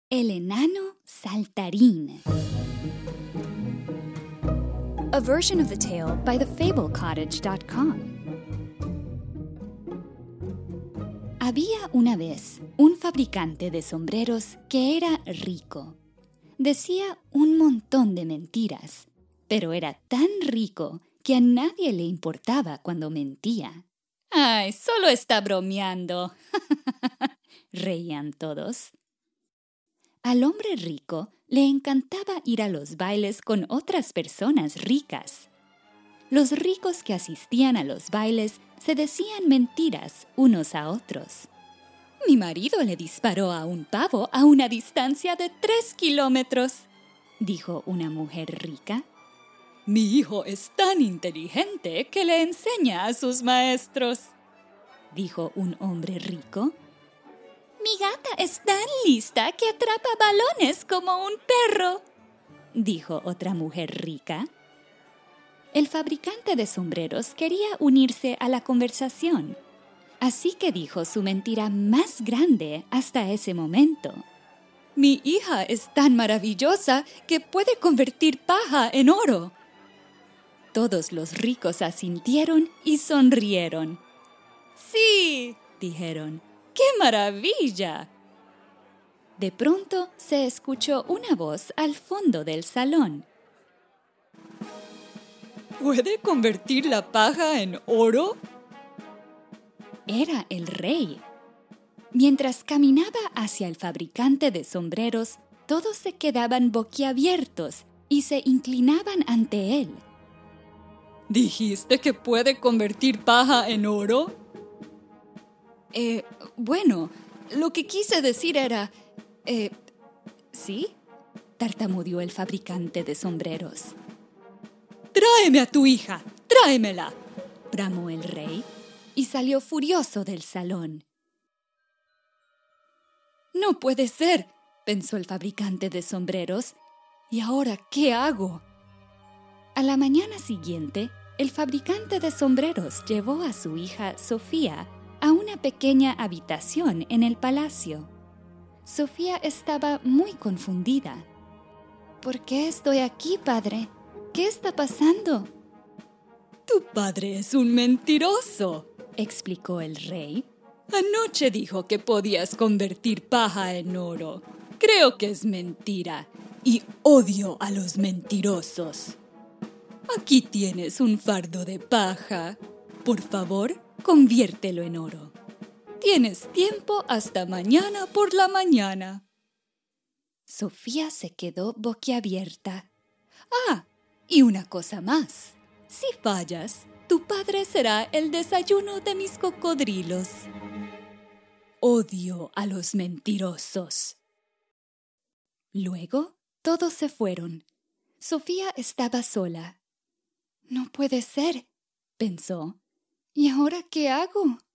El enano saltarín. A version of the tale by thefablecottage.com. Había una vez un fabricante de sombreros que era rico. Decía un montón de mentiras, pero era tan rico que a nadie le importaba cuando mentía. ¡Ay, solo está bromeando! Reían todos. Al hombre rico le encantaba ir a los bailes con otras personas ricas. Los ricos que asistían a los bailes se decían mentiras unos a otros. Mi marido le disparó a un pavo a una distancia de 3 kilómetros, dijo una mujer rica. Mi hijo es tan inteligente que le enseña a sus maestros, dijo un hombre rico. Mi gata es tan lista que atrapa balones como un perro, dijo otra mujer rica. El fabricante de sombreros quería unirse a la conversación, así que dijo su mentira más grande hasta ese momento. Mi hija es tan maravillosa que puede convertir paja en oro. Todos los ricos asintieron y sonrieron. ¡Sí!, dijeron. ¡Qué maravilla! De pronto se escuchó una voz al fondo del salón. ¿Puede convertir la paja en oro? Era el rey. Mientras caminaba hacia el fabricante de sombreros, todos se quedaban boquiabiertos y se inclinaban ante él. ¿Dijiste que puede convertir paja en oro? Bueno, lo que quise decir era... ¿sí? Tartamudeó el fabricante de sombreros. ¡Tráeme a tu hija! ¡Tráemela!, bramó el rey y salió furioso del salón. No puede ser, pensó el fabricante de sombreros. ¿Y ahora qué hago? A la mañana siguiente, el fabricante de sombreros llevó a su hija Sofía a una pequeña habitación en el palacio. Sofía estaba muy confundida. ¿Por qué estoy aquí, padre? ¿Qué está pasando? Tu padre es un mentiroso, explicó el rey. Anoche dijo que podías convertir paja en oro. Creo que es mentira y odio a los mentirosos. Aquí tienes un fardo de paja. Por favor, conviértelo en oro. Tienes tiempo hasta mañana por la mañana. Sofía se quedó boquiabierta. ¡Ah! Y una cosa más. Si fallas, tu padre será el desayuno de mis cocodrilos. Odio a los mentirosos. Luego, todos se fueron. Sofía estaba sola. No puede ser, pensó. ¿Y ahora qué hago?